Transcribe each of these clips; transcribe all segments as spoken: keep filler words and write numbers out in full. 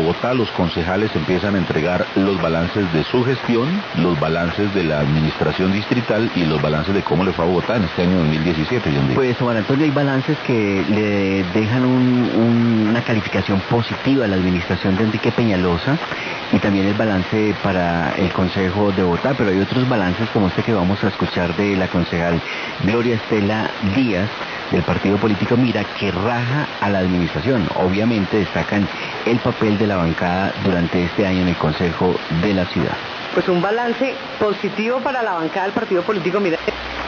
Bogotá, los concejales empiezan a entregar los balances de su gestión, los balances de la administración distrital y los balances de cómo le fue a Bogotá en este año dos mil diecisiete. John Pues, Juan Antonio, hay balances que le dejan un, un, una calificación positiva a la administración de Enrique Peñalosa y también el balance para el Consejo de Bogotá, pero hay otros balances como este que vamos a escuchar de la concejal Gloria Estela Díaz del partido político Mira, que raja a la administración. Obviamente destacan el papel de la bancada durante este año en el Consejo de la ciudad. Pues un balance positivo para la bancada del partido político Mira,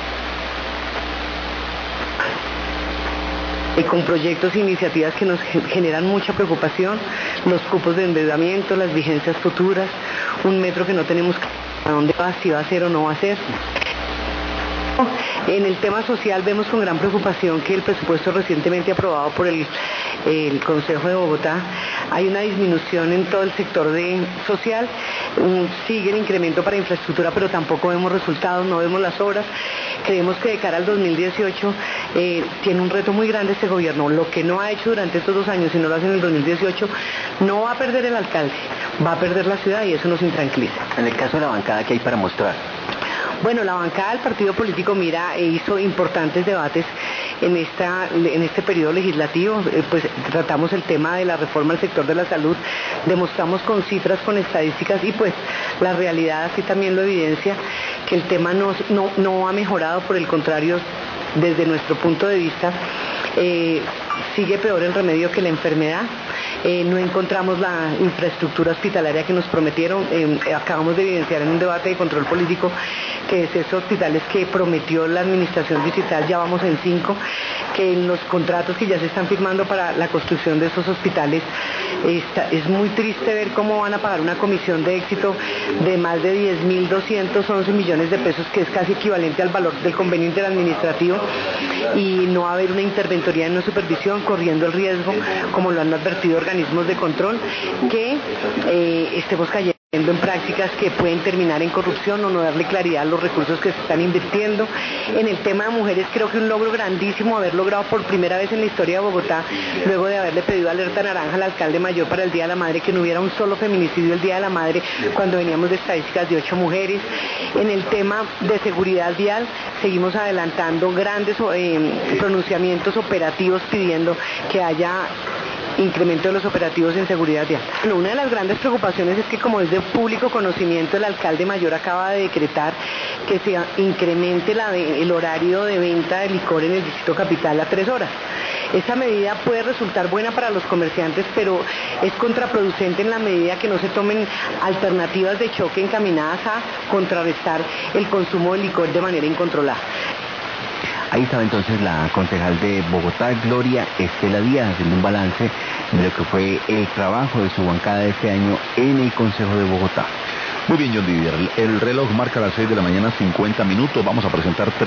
y con proyectos e iniciativas que nos generan mucha preocupación, los cupos de endeudamiento, las vigencias futuras, un metro que no tenemos a dónde va, si va a ser o no va a ser. En el tema social vemos con gran preocupación que el presupuesto recientemente aprobado por el, el Consejo de Bogotá, hay una disminución en todo el sector de social, un, sigue el incremento para infraestructura, pero tampoco vemos resultados, no vemos las obras. Creemos que de cara al dos mil dieciocho eh, tiene un reto muy grande este gobierno. Lo que no ha hecho durante estos dos años, si no lo hace en el dos mil dieciocho, no va a perder el alcalde, va a perder la ciudad y eso nos intranquiliza. En el caso de la bancada, ¿qué hay para mostrar? Bueno, la bancada del partido político Mira hizo importantes debates en esta en este periodo legislativo, eh, pues tratamos el tema de la reforma al sector de la salud, demostramos con cifras, con estadísticas y pues la realidad así también lo evidencia, que el tema no, no, no ha mejorado, por el contrario, desde nuestro punto de vista, eh, sigue peor el remedio que la enfermedad. Eh, no encontramos la infraestructura hospitalaria que nos prometieron. Eh, acabamos de evidenciar en un debate de control político que de esos hospitales que prometió la administración distrital ya vamos en cinco, que en los contratos que ya se están firmando para la construcción de esos hospitales está, es muy triste ver cómo van a pagar una comisión de éxito de más de diez mil doscientos once millones de pesos, que es casi equivalente al valor del convenio interadministrativo, y no va a haber una interventoría en una supervisión, corriendo el riesgo, como lo han advertido organismos de control, que eh, estemos cayendo en prácticas que pueden terminar en corrupción o no darle claridad a los recursos que se están invirtiendo. En el tema de mujeres, creo que un logro grandísimo haber logrado por primera vez en la historia de Bogotá, luego de haberle pedido alerta naranja al alcalde mayor para el Día de la Madre, que no hubiera un solo feminicidio el Día de la Madre, cuando veníamos de estadísticas de ocho mujeres. En el tema de seguridad vial, seguimos adelantando grandes eh, pronunciamientos operativos pidiendo que haya incremento de los operativos en seguridad vial. Bueno, una de las grandes preocupaciones es que, como es de público conocimiento, el alcalde mayor acaba de decretar que se incremente la de, el horario de venta de licor en el distrito capital a tres horas. Esa medida puede resultar buena para los comerciantes, pero es contraproducente en la medida que no se tomen alternativas de choque encaminadas a contrarrestar el consumo de licor de manera incontrolada. Ahí estaba entonces la concejal de Bogotá, Gloria Estela Díaz, haciendo un balance de lo que fue el trabajo de su bancada de este año en el Consejo de Bogotá. Muy bien, John Didier. El reloj marca las seis de la mañana, cincuenta minutos. Vamos a presentar tres